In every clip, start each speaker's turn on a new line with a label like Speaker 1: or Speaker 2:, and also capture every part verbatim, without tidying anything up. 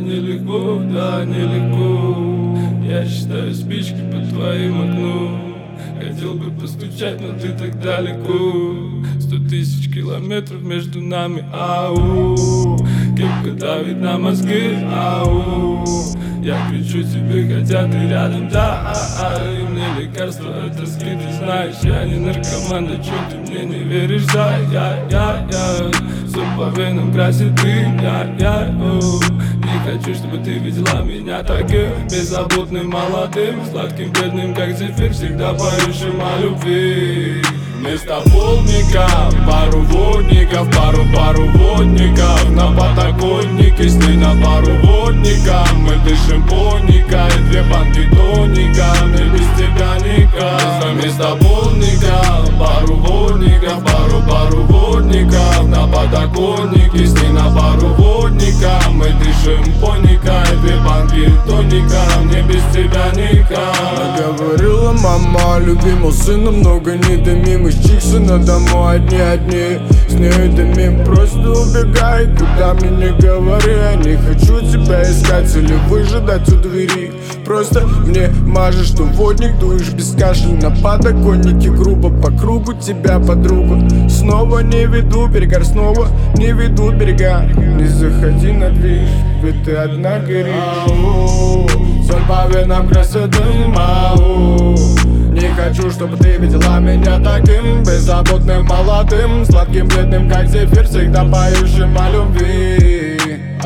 Speaker 1: нелегко, да, нелегко. Я считаю спички под твоим окном. Хотел бы постучать, но ты так далеко. Сто тысяч километров между нами, ау. Кепка давит на мозги, ау. Я кричу тебе, хотя ты рядом, да, а, а. И мне лекарство от тоски, ты знаешь. Я не наркоман, да чё ты мне не веришь, да, я, я, я. Сон по венам красит дым, я, я, о. Не хочу, чтобы ты видела меня таким беззаботным, молодым, сладким, бедным, как зефир, всегда поющим о любви. Вместо полника пару водников, пару-пару водников. На подоконнике сни на пару водников. Мы дышим поника и две банки тоника. Мне без тебя никак. Вместо полника пару водников, пару-пару водников. На подоконнике сни на пару водников. Мы дышим поника и две банки тоника. Мне без тебя никак.
Speaker 2: Говорила мама, любимого сына много не дымим. Из чикса на дому одни-одни. С ней дымим, просто убегай, куда мне не говори. Я не хочу тебя искать или выжидать у двери. Просто мне мажешь, что водник, дуешь без кашля. На подоконнике грубо по кругу тебя, подруга. Снова не веду берега, снова не веду берега. Не заходи на движ, ведь ты одна горишь. Ау, соль по венам красит дым, ау. Не хочу, чтобы ты видела меня таким беззаботным, молодым, сладким, бледным, как зефир, всегда поющим о любви.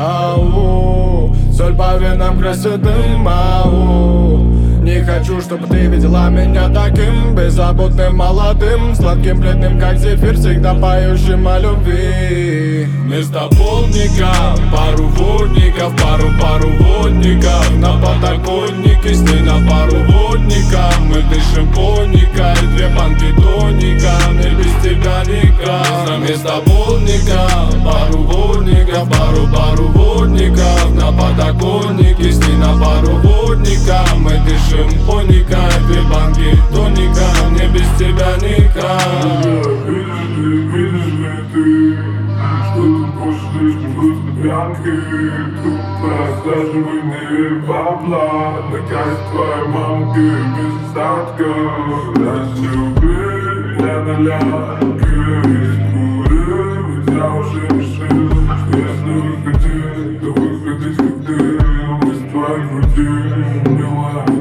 Speaker 2: Ау, соль по венам красит дым, ау. Не хочу, чтобы ты видела меня таким беззаботным, молодым, сладким, бледным, как зефир, всегда поющим о любви.
Speaker 1: Вместо полника пару водников, пару-пару водников. На подоконнике сни на пару водников. Мы дышим поника и две банки тоника. Мне без тебя никак. Вместо полника пару водников, пару-пару водников. На подоконнике сни на пару водников. Мы дышим поника и две банки тоника. Мне без тебя никак.
Speaker 3: Видишь ли ты, что тут больше слишком грустно пьянки? Тут просаживай, не верь в бабла. Наказ твоей мамки без остатка. Разлюбли, я на лянке. Скоро, ведь я уже решил, что если выходить, то выходить как ты. Мы с твоей груди, милая.